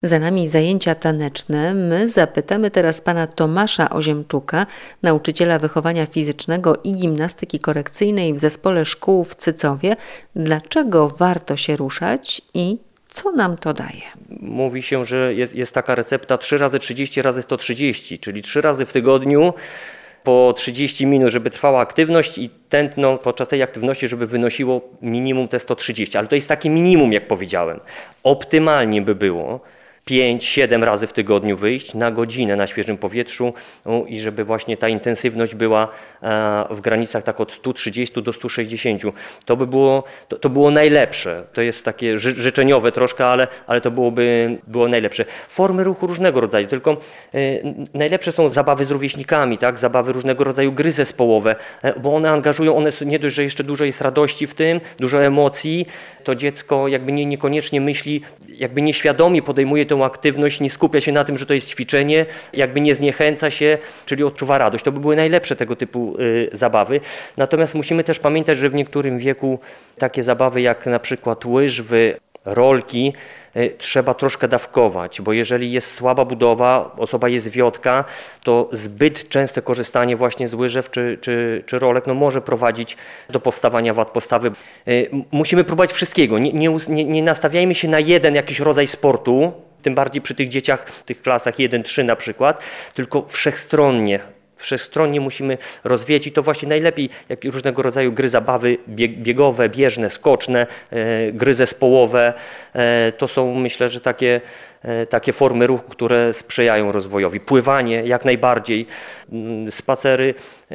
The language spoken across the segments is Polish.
Za nami zajęcia taneczne. My zapytamy teraz pana Tomasza Oziemczuka, nauczyciela wychowania fizycznego i gimnastyki korekcyjnej w Zespole Szkół w Cycowie, dlaczego warto się ruszać i co nam to daje. Mówi się, że jest taka recepta 3 razy 30 razy 130, czyli 3 razy w tygodniu po 30 minut, żeby trwała aktywność i tętno podczas tej aktywności, żeby wynosiło minimum te 130. Ale to jest takie minimum, jak powiedziałem. Optymalnie by było 5-7 razy w tygodniu wyjść na godzinę na świeżym powietrzu i żeby właśnie ta intensywność była w granicach tak od 130 do 160. To było najlepsze. To jest takie życzeniowe troszkę, ale to było najlepsze. Formy ruchu różnego rodzaju, tylko najlepsze są zabawy z rówieśnikami, tak? Zabawy różnego rodzaju, gry zespołowe, bo one angażują, nie dość, że jeszcze dużo jest radości w tym, dużo emocji, to dziecko jakby niekoniecznie myśli, jakby nieświadomie podejmuje tę aktywność, nie skupia się na tym, że to jest ćwiczenie, jakby nie zniechęca się, czyli odczuwa radość. To by były najlepsze tego typu zabawy. Natomiast musimy też pamiętać, że w niektórym wieku takie zabawy jak na przykład łyżwy, rolki, trzeba troszkę dawkować, bo jeżeli jest słaba budowa, osoba jest wiotka, to zbyt częste korzystanie właśnie z łyżew czy rolek może prowadzić do powstawania wad postawy. Musimy próbować wszystkiego. Nie nastawiajmy się na jeden jakiś rodzaj sportu, tym bardziej przy tych dzieciach, w tych klasach 1-3 na przykład, tylko wszechstronnie musimy rozwijać i to właśnie najlepiej, jak różnego rodzaju gry zabawy biegowe, bieżne, skoczne, gry zespołowe. To są, myślę, że takie formy ruchu, które sprzyjają rozwojowi. Pływanie jak najbardziej, spacery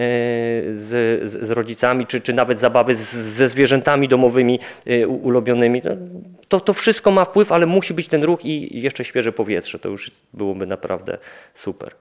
z rodzicami, czy nawet zabawy ze zwierzętami domowymi ulubionymi. To wszystko ma wpływ, ale musi być ten ruch i jeszcze świeże powietrze. To już byłoby naprawdę super.